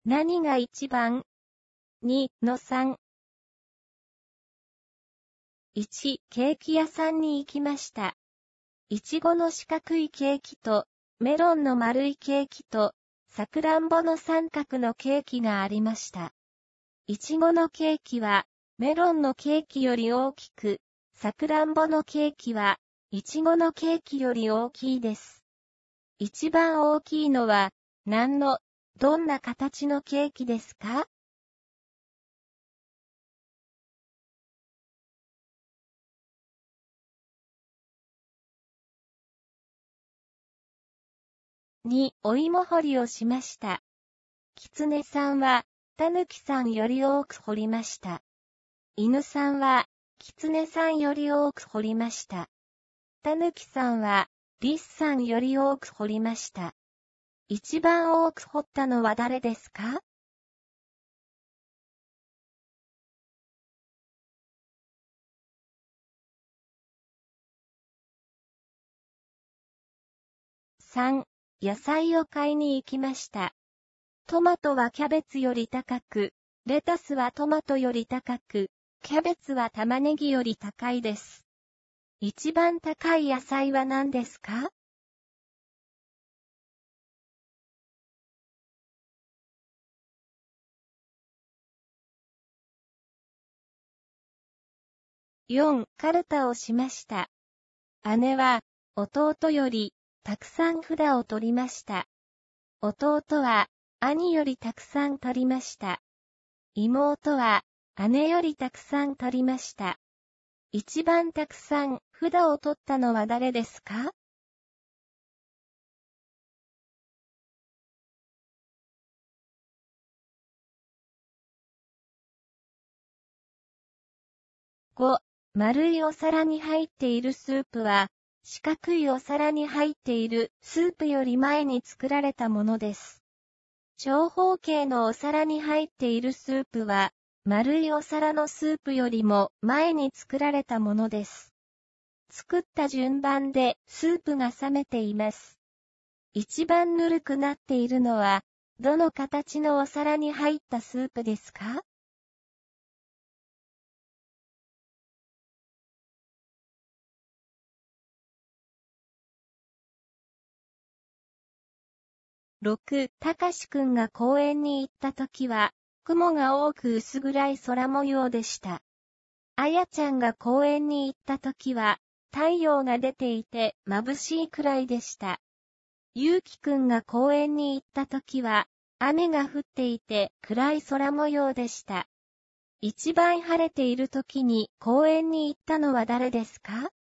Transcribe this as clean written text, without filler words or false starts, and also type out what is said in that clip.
何が一番 ?2 の3。1、ケーキ屋さんに行きました。いちごの四角いケーキと、メロンの丸いケーキと、さくらんぼの三角のケーキがありました。いちごのケーキは、メロンのケーキより大きく、さくらんぼのケーキは、いちごのケーキより大きいです。一番大きいのは、どんな形のケーキですか？2、お芋掘りをしました。キツネさんは、タヌキさんより多く掘りました。犬さんは、キツネさんより多く掘りました。タヌキさんは、リスさんより多く掘りました。一番多く掘ったのは誰ですか？3、野菜を買いに行きました。トマトはキャベツより高く、レタスはトマトより高く、キャベツは玉ねぎより高いです。一番高い野菜は何ですか？4、カルタをしました。姉は、弟より、たくさん札を取りました。弟は、兄よりたくさん取りました。妹は、姉よりたくさん取りました。一番たくさん札を取ったのは誰ですか？5、丸いお皿に入っているスープは、四角いお皿に入っているスープより前に作られたものです。長方形のお皿に入っているスープは、丸いお皿のスープよりも前に作られたものです。作った順番でスープが冷めています。一番ぬるくなっているのは、どの形のお皿に入ったスープですか？6、たかしくんが公園に行った時は、雲が多く薄暗い空模様でした。あやちゃんが公園に行った時は、太陽が出ていて眩しいくらいでした。ゆうきくんが公園に行った時は、雨が降っていて暗い空模様でした。一番晴れている時に公園に行ったのは誰ですか？